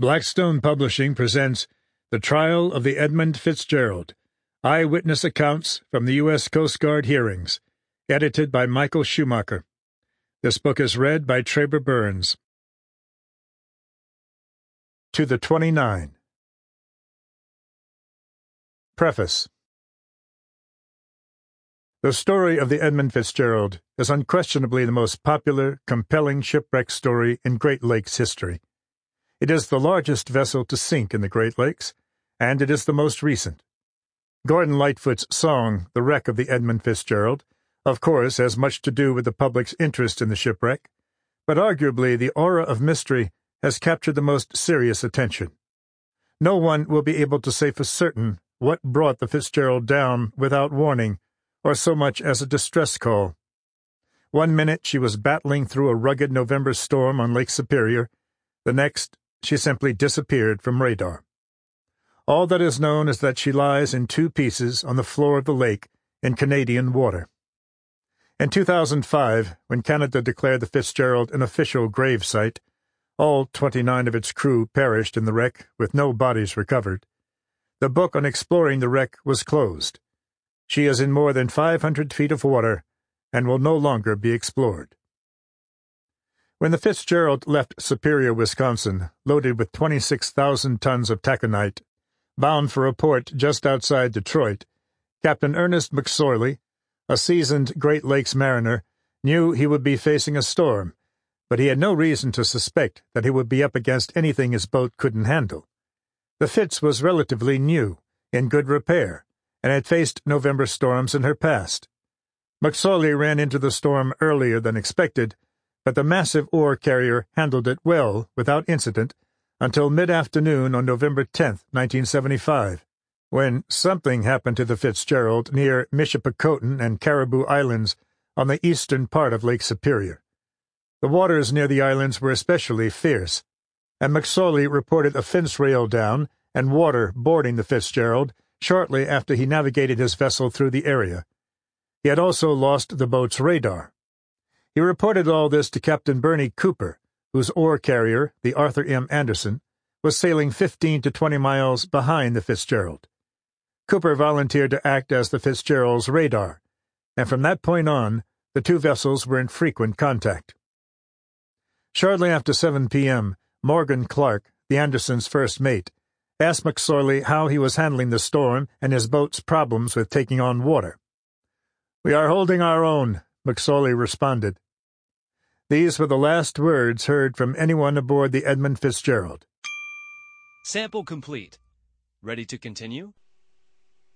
Blackstone Publishing presents The Trial of the Edmund Fitzgerald, Eyewitness Accounts from the U.S. Coast Guard Hearings, edited by Michael Schumacher. This book is read by Traber Burns. To the 29. Preface. The story of the Edmund Fitzgerald is unquestionably the most popular, compelling shipwreck story in Great Lakes history. It is the largest vessel to sink in the Great Lakes, and it is the most recent. Gordon Lightfoot's song, The Wreck of the Edmund Fitzgerald, of course has much to do with the public's interest in the shipwreck, but arguably the aura of mystery has captured the most serious attention. No one will be able to say for certain what brought the Fitzgerald down without warning, or so much as a distress call. 1 minute she was battling through a rugged November storm on Lake Superior, the next she simply disappeared from radar. All that is known is that she lies in 2 pieces on the floor of the lake in Canadian water. In 2005, when Canada declared the Fitzgerald an official grave site, all 29 of its crew perished in the wreck with no bodies recovered. The book on exploring the wreck was closed. She is in more than 500 feet of water and will no longer be explored. When the Fitzgerald left Superior, Wisconsin, loaded with 26,000 tons of taconite, bound for a port just outside Detroit, Captain Ernest McSorley, a seasoned Great Lakes mariner, knew he would be facing a storm, but he had no reason to suspect that he would be up against anything his boat couldn't handle. The Fitz was relatively new, in good repair, and had faced November storms in her past. McSorley ran into the storm earlier than expected, but the massive ore carrier handled it well, without incident, until mid-afternoon on November 10, 1975, when something happened to the Fitzgerald near Michipicoten and Caribou Islands on the eastern part of Lake Superior. The waters near the islands were especially fierce, and McSorley reported a fence rail down and water boarding the Fitzgerald shortly after he navigated his vessel through the area. He had also lost the boat's radar. He reported all this to Captain Bernie Cooper, whose ore carrier, the Arthur M. Anderson, was sailing 15 to 20 miles behind the Fitzgerald. Cooper volunteered to act as the Fitzgerald's radar, and from that point on, the 2 vessels were in frequent contact. Shortly after 7 p.m., Morgan Clark, the Anderson's first mate, asked McSorley how he was handling the storm and his boat's problems with taking on water. "We are holding our own," McSorley responded. These were the last words heard from anyone aboard the Edmund Fitzgerald. Sample complete. Ready to continue?